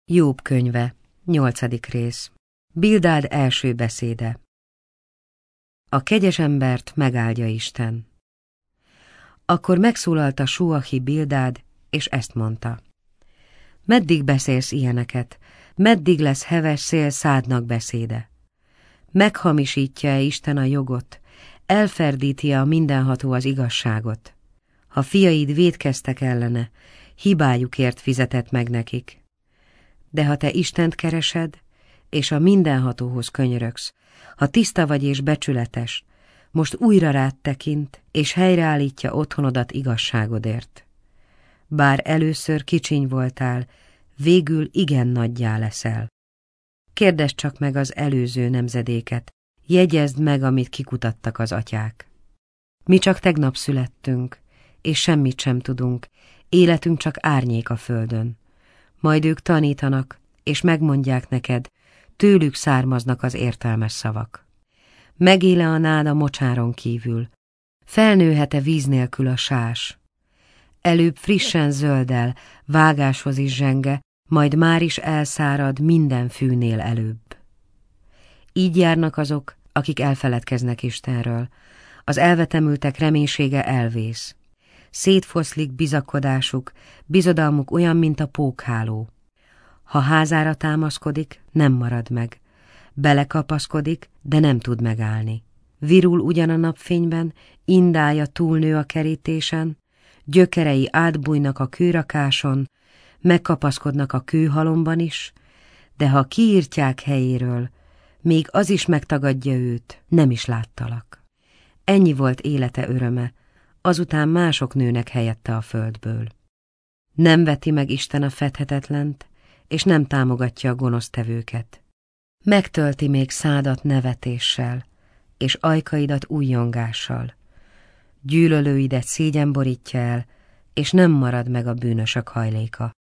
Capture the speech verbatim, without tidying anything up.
Jób könyve, nyolcadik rész. Bildád első beszéde. A kegyes embert megáldja Isten. Akkor megszólalta Suahi Bildád, és ezt mondta. Meddig beszélsz ilyeneket? Meddig lesz heves szél szádnak beszéde? Meghamisítja-e Isten a jogot? Elferdíti-e a mindenható az igazságot? Ha fiaid vétkeztek ellene, hibájukért fizetett meg nekik. De ha te Istent keresed, és a mindenhatóhoz könyörögsz, ha tiszta vagy és becsületes, most újra rád tekint, és helyreállítja otthonodat igazságodért. Bár először kicsiny voltál, végül igen nagyjá leszel. Kérdezd csak meg az előző nemzedéket, jegyezd meg, amit kikutattak az atyák. Mi csak tegnap születtünk, és semmit sem tudunk, életünk csak árnyék a földön. Majd ők tanítanak, és megmondják neked, tőlük származnak az értelmes szavak. Megéle a nád a mocsáron kívül, felnőhet-e víz nélkül a sás? Előbb frissen zöldel, vágáshoz is zsenge, majd már is elszárad minden fűnél előbb. Így járnak azok, akik elfeledkeznek Istenről, az elvetemültek reménysége elvész. Szétfoszlik bizakodásuk, bizodalmuk olyan, mint a pókháló. Ha házára támaszkodik, nem marad meg. Belekapaszkodik, de nem tud megállni. Virul ugyan a napfényben, indája túlnő a kerítésen, gyökerei átbújnak a kőrakáson, megkapaszkodnak a kőhalomban is, de ha kiírtják helyéről, még az is megtagadja őt, nem is láttalak. Ennyi volt élete öröme, azután mások nőnek helyette a földből. Nem veti meg Isten a fedhetetlent, és nem támogatja a gonosztevőket. Megtölti még szádat nevetéssel, és ajkaidat újjongással. Gyűlölőidet szégyen borítja el, és nem marad meg a bűnösök hajléka.